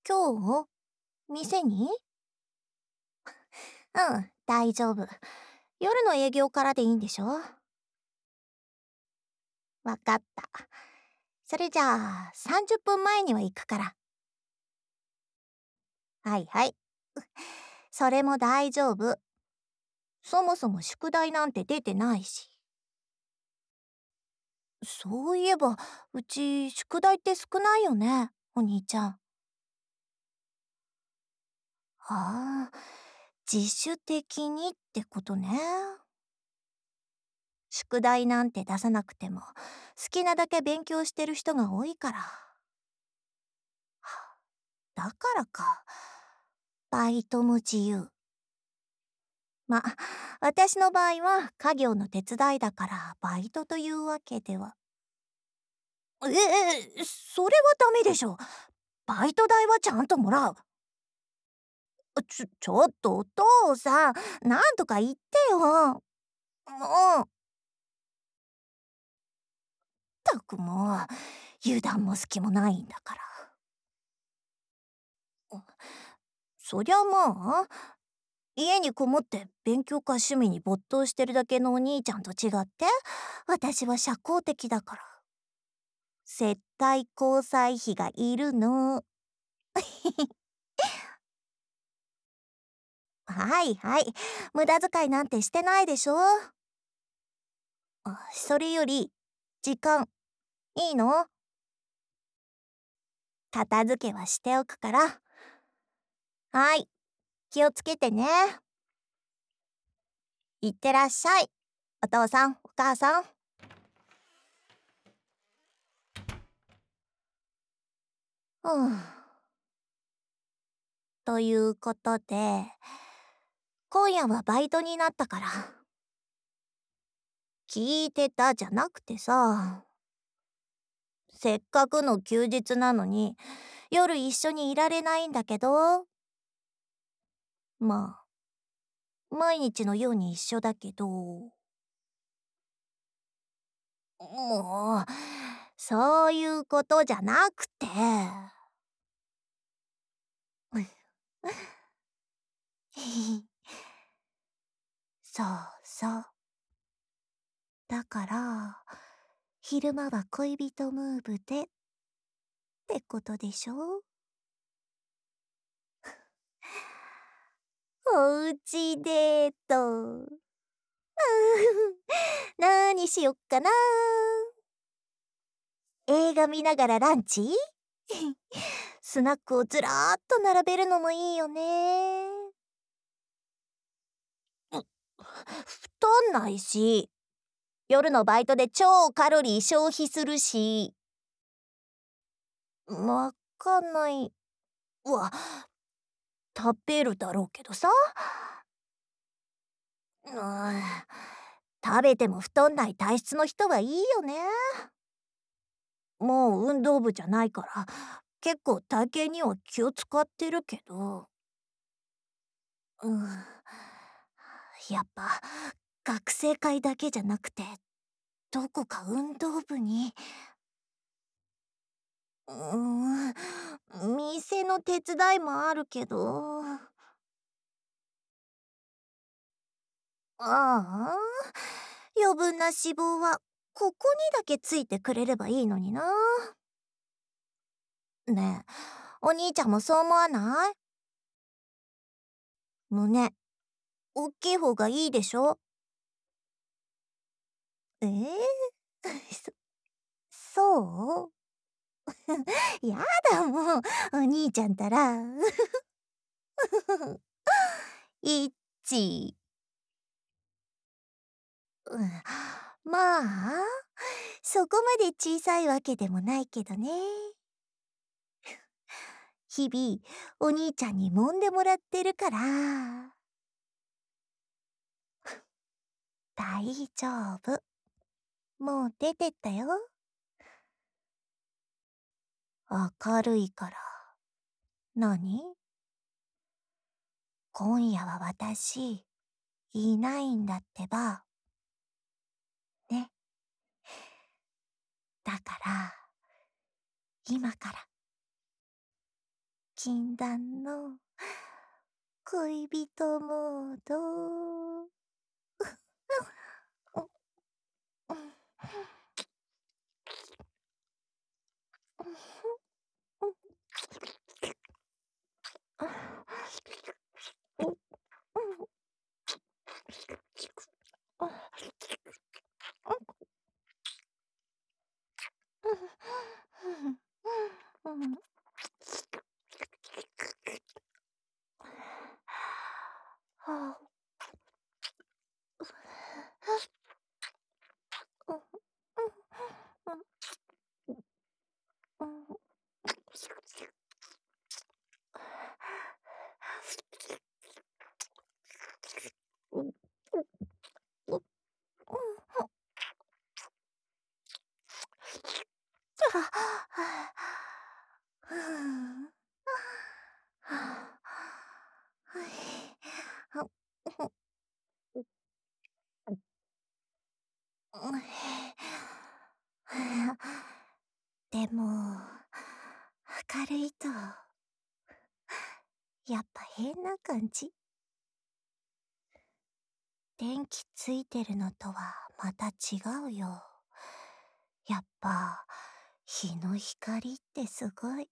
今日店に大丈夫。夜の営業からでいいんでしょ？わかった。それじゃあ、30分前には行くから。はいはい。それも大丈夫。そもそも宿題なんて出てないし。そういえば、うち宿題って少ないよね、お兄ちゃん。ああ、自主的にってことね。宿題なんて出さなくても、好きなだけ勉強してる人が多いから。だからか。バイトも自由。ま、私の場合は家業の手伝いだからバイトというわけでは。それはダメでしょ。バイト代はちゃんともらう。ちょっとお父さん、なんとか言ってよ。もう、ったくもう、油断も隙もないんだから。そりゃまあ、家にこもって勉強か趣味に没頭してるだけのお兄ちゃんと違って、私は社交的だから。接待交際費がいるの。はいはい。無駄遣いなんてしてないでしょ。それより、時間、いいの？片付けはしておくから。はい。気をつけてね。いってらっしゃい。お父さん、お母さん。うん。ということで、今夜はバイトになったから。聞いてたじゃなくてさ、せっかくの休日なのに、夜一緒にいられないんだけど、まあ、毎日のように一緒だけど、もう、そういうことじゃなくて。そうそう。だから、昼間は恋人ムーブでってことでしょ？おうちデート。なーにしよっかな。映画見ながらランチ？スナックをずらーっと並べるのもいいよね。太んないし、夜のバイトで超カロリー消費するし。わかんない。食べるだろうけどさ。うん、食べても太んない体質の人はいいよね。もう運動部じゃないから、結構体型には気を使ってるけど。うん。やっぱ、学生会だけじゃなくて、どこか運動部に。う店の手伝いもあるけど。ああ、余分な脂肪はここにだけついてくれればいいのにな。ねえ、お兄ちゃんもそう思わない？胸、おっきい方がいいでしょ？えー、そう？やだもう、お兄ちゃんたら。いっち。うん、まあ、そこまで小さいわけでもないけどね。日々、お兄ちゃんに揉んでもらってるから。大丈夫。もう出てったよ。明るいから。何？今夜は私、いないんだってば。ね。だから、今から禁断の恋人モード。でも、明るいと、やっぱ変な感じ。電気ついてるのとはまた違うよ。やっぱ、日の光ってすごい。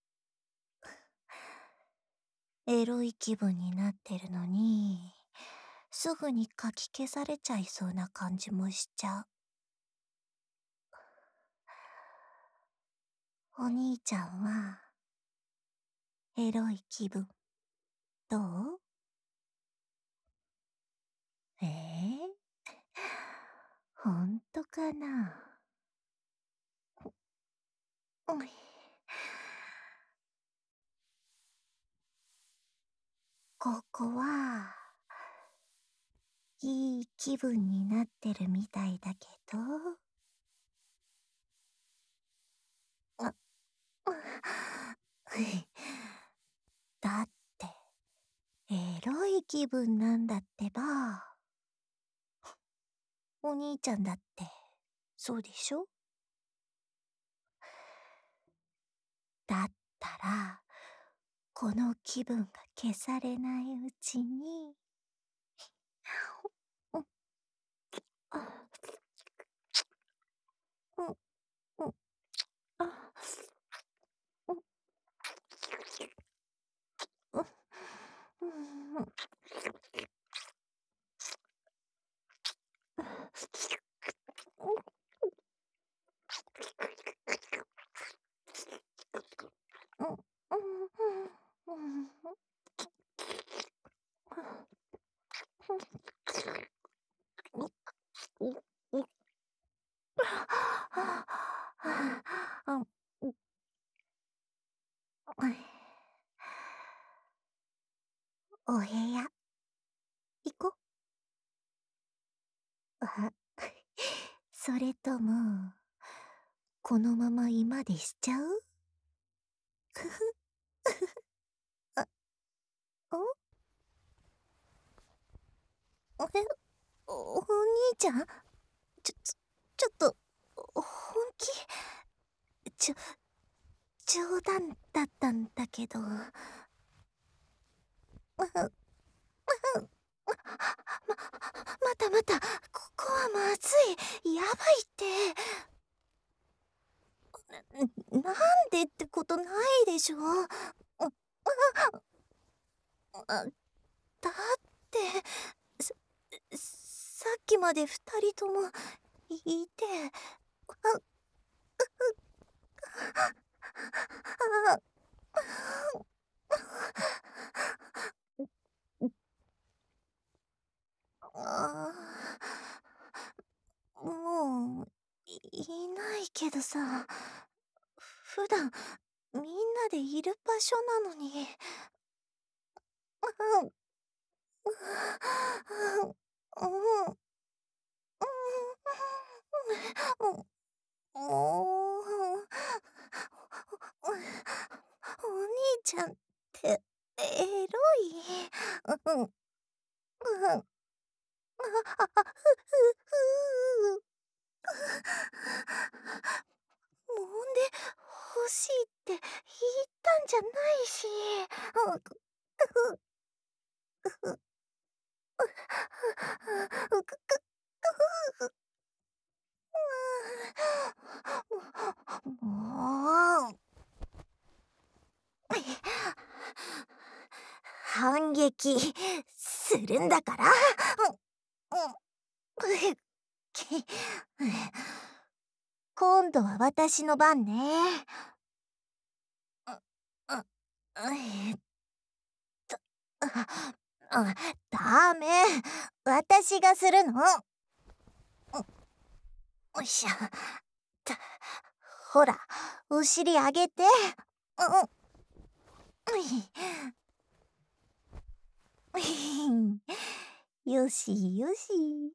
エロい気分になってるのに、すぐにかき消されちゃいそうな感じもしちゃう。お兄ちゃんは、エロい気分、どう？ほんとかな？うん。ここは、いい気分になってるみたいだけど。あ、だって、エロい気分なんだってば。お兄ちゃんだって、そうでしょ？だったら、この気分が消されないうちに、うん、あ、うん、うん、あ、うん、うん、うん、うん、うん、うん、お部屋、行こ。あ、それとも、このまま居間でしちゃう？ふふ、あ、おあれ、お兄ちゃん？ちょっと、本気？ちょ、冗談だったんだけど。またまた、ここはまずい。やばいって。なんでってことないでしょ。だって、さ、さっきまで二人ともいて、あもう、いないけどさ、普段みんなでいる場所なのに。うん、うん、もう、お兄ちゃんってエロい。うん、うん、揉んで欲しいって言ったんじゃないし。もう反撃するんだから。今度は私の番ね。えっあダメ。私がするの。おいしょ。たほら、お尻上げて。よしよし。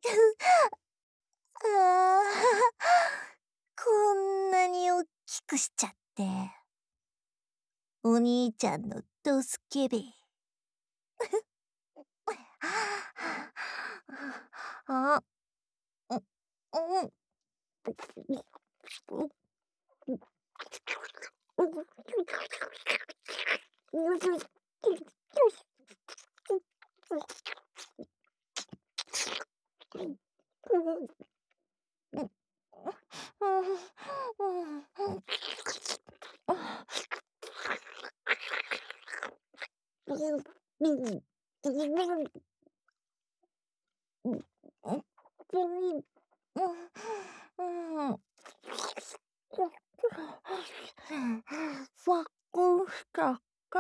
あこんなにおっきくしちゃって。お兄ちゃんのドスケベ。あ、うん、うん。ワクしたか。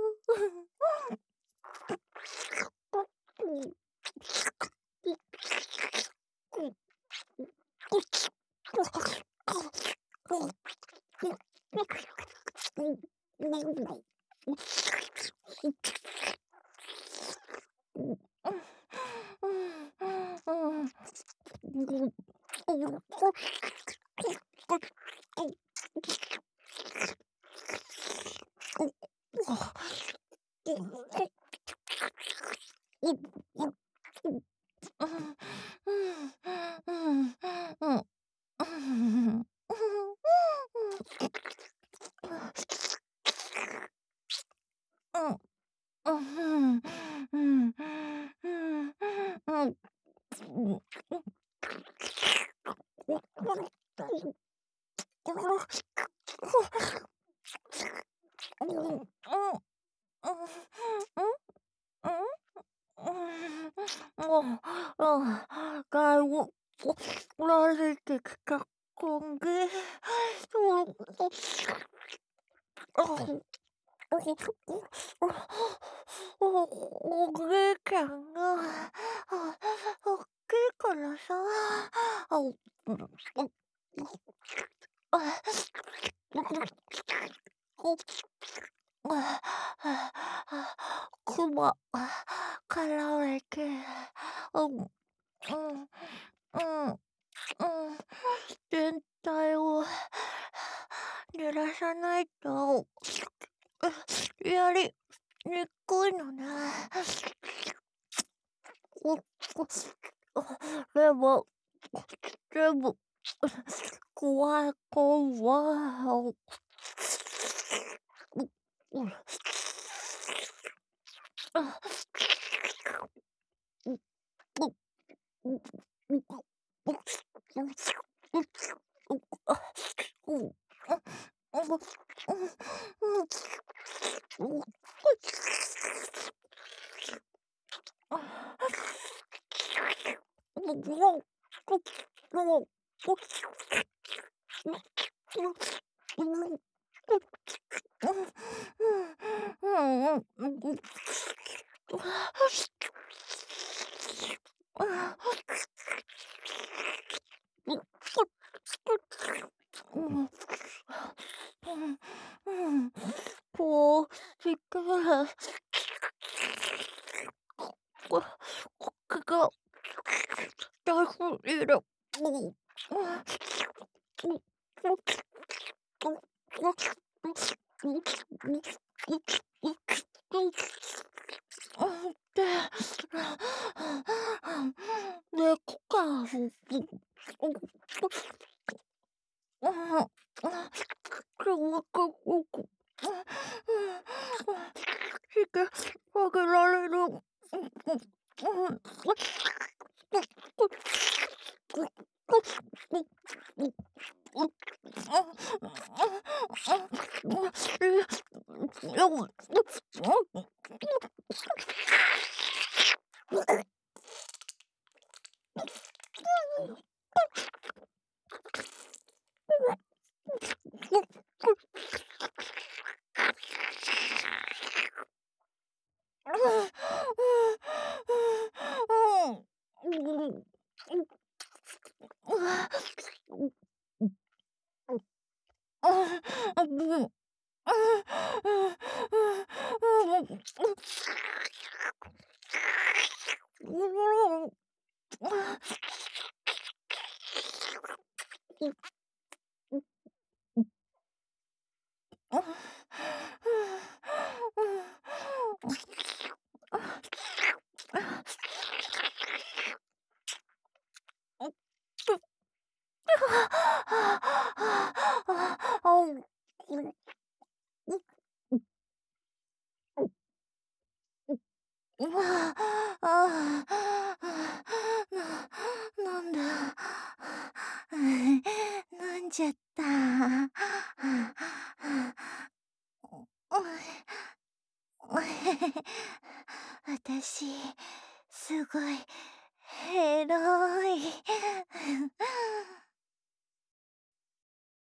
外をられてきた今月。お姉ちゃんが大きいからさ。クマかられて、うんうんうん全体を濡らさないとやりにくいのね。でも全部怖い怖い。こうしてここが大好きだ。で、猫か。 けあげられる。なんだ。飲んじゃった。私、すごい、エロい。